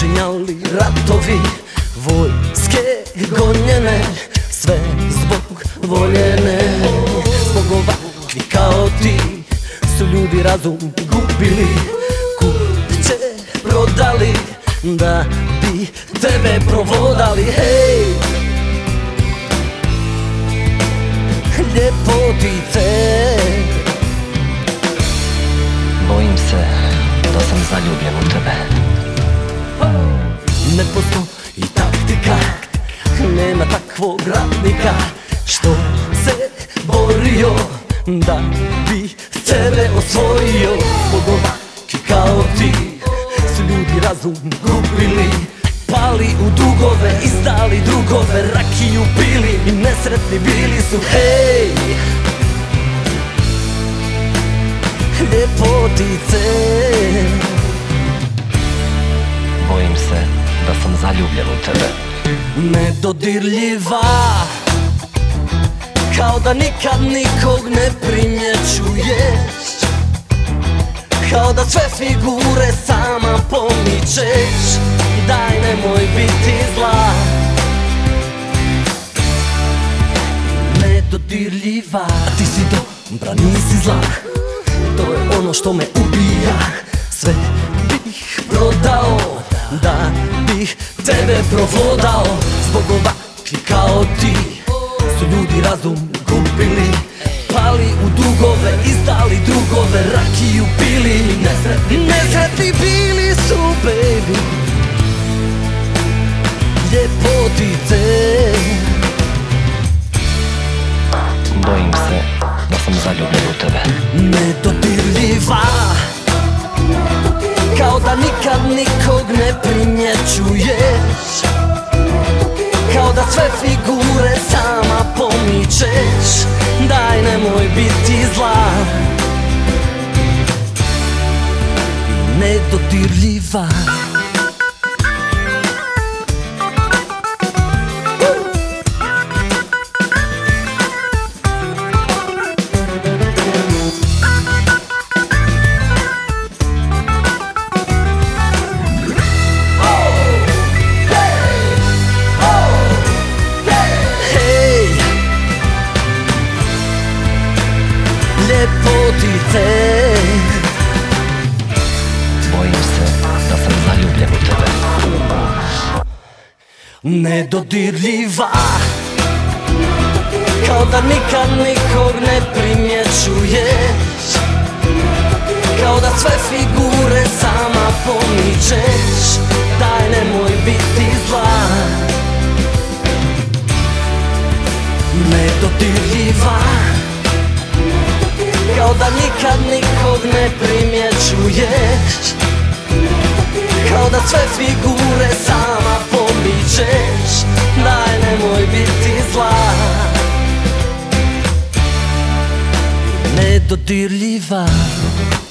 počinjali ratovi, vojske gonjene, sve zbog voljene. Zbog ovakvi kao ti su ljudi razum gubili, kuće prodali da bi tebe provodali. Hej, ljepotice, bojim se da sam zaljubljen u tebe. ne postoji taktika, nema takvog ratnika što se borio da bi tebe osvojio. Zbog ovakvi kao ti su ljudi razum gubili, pali u dugove, izdali drugove, rakiju pili i nesretni bili su. Hej, ljepotice, Bojim se da sam zaljubljen u tebe. nedodirljiva, kao da nikad nikog ne primjećuješ, kao da sve figure sama pomičeš. Daj, nemoj biti zla, nedodirljiva. A ti si dobra, nisi zla, to je ono što me ubija. Sve bih prodao da bih tebe provodao. Zbog ovakvi kao ti su ljudi razum gubili, pali u dugove, izdali drugove, rakiju pili. Nesretni bili su, baby, ljepotice. Bojim se da sam zaljubljen u tebe. Nedodirljiva, kao da nikad nikog ne primjećuješ, kao da sve figure sama pomičeš. Daj, nemoj biti zla, nedodirljiva. Ljepotice, Bojim se da sam zaljubljen u tebe. nedodirljiva, kao da nikad nikog ne primjećuješ, kao da sve figure sama pomičeš. Daj, nemoj biti zla, nedodirljiva, kao da nikad nikog ne primjećuješ, kao da sve figure sama pomičeš. Daj, nemoj biti zla, nedodirljiva.